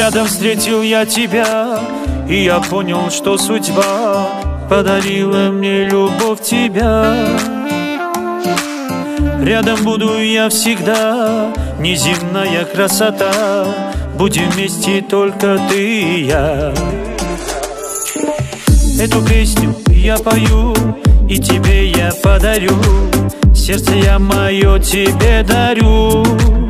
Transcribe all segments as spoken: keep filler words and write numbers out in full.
Рядом встретил я тебя, и я понял, что судьба подарила мне любовь тебя. Рядом буду я всегда, неземная красота, будем вместе только ты и я. Эту песню я пою, и тебе я подарю, сердце я мое тебе дарю.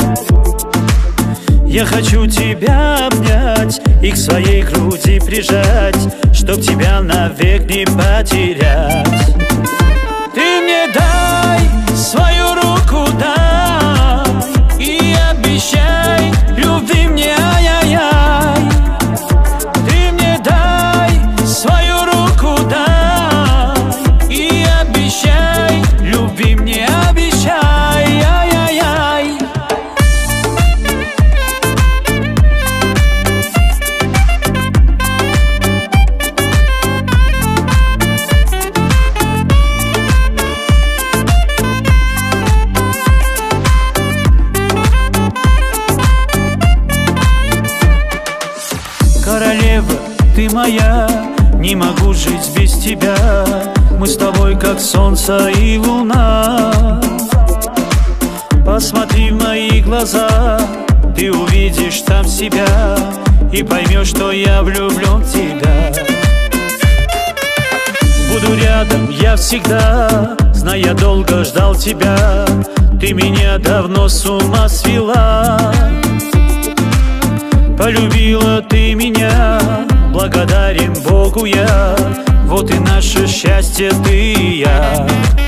Я хочу тебя обнять и к своей груди прижать, чтоб тебя навек не потерять. Ты мне дай свою руку, дай, и обещай любви мне, ай-яй-яй. Ты мне дай свою руку, дай, и обещай любви мне, обещай, ай-яй-яй. Королева, ты моя, не могу жить без тебя. Мы с тобой как солнце и луна. Посмотри в мои глаза, ты увидишь там себя и поймешь, что я влюблен в тебя. Буду рядом я всегда, знай, я долго ждал тебя. Ты меня давно с ума свела. Полюбила ты меня, благодарен Богу я. Вот и наше счастье, ты и я.